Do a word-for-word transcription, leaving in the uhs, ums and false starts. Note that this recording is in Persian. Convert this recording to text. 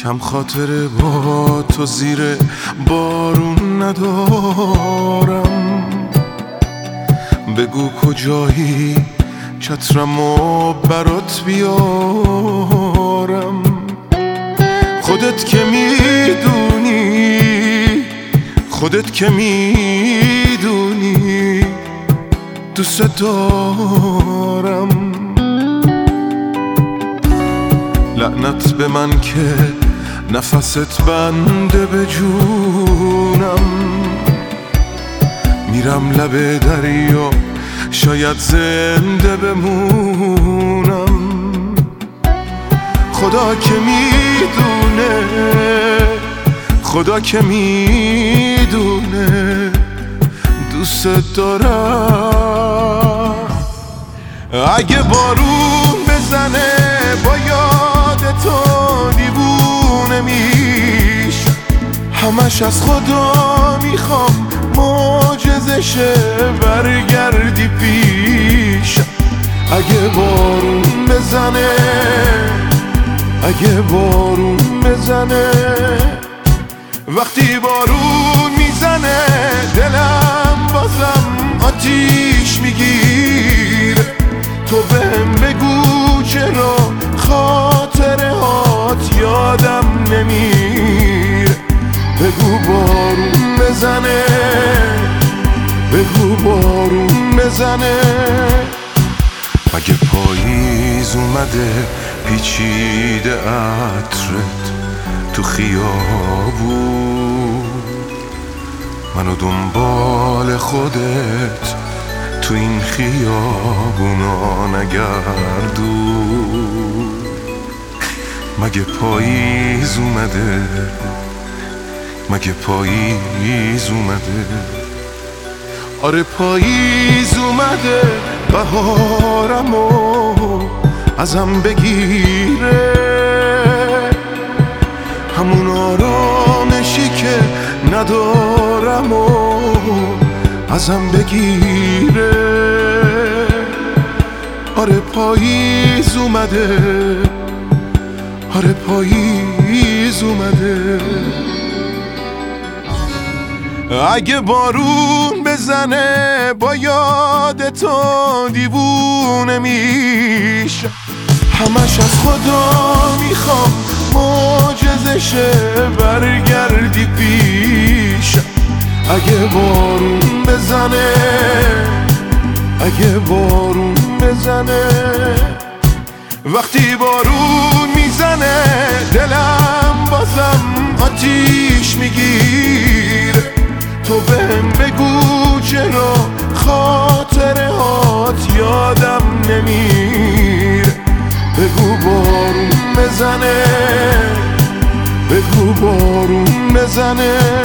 کم خاطره با تو زیر بارون ندارم. بگو کجایی چترمو برات بیارم. خودت که میدونی خودت که میدونی دوست دارم. لعنت به من که نفست بنده به جونم. میرم لب دریا شاید زنده بمونم. خدا که میدونه خدا که میدونه دوست دارم. اگه بارون بزنه با یاد تو دیوونه میش. همش از خدا میخوام معجزه شه برگردی پیش. اگه بارون بزنه اگه بارون بزنه وقتی بارون میزنه دلم بازم آتیش میگیره. تو بهم بگو چرا خاطره هات یادم نمیره. بگو بارون بزنه بگو بارون بزنه. مگه پاییز اومده پیچیده عطرت تو خیابون. منو دنبال خودت تو این خیابونا نگردون. مگه پاییز اومده مگه پاییز اومده. آره پاییز اومده بهارمو ازم بگیره. همون آرامشی که ندارم و ازم بگیره. آره پاییز اومده آره پاییز اومده. اگه بارون بزنه با یاد تو دیوونه میشه. همش از خدا میخوام معجزه شه برگردی پیش. اگه بارون بزنه اگه بارون بزنه وقتی بارون میزنه دلم بازم آتیش میگیره. تو بهم بگو چرا خاطره هات یادم نمیره. بگو بارون بزنه بگو بارون بزنه.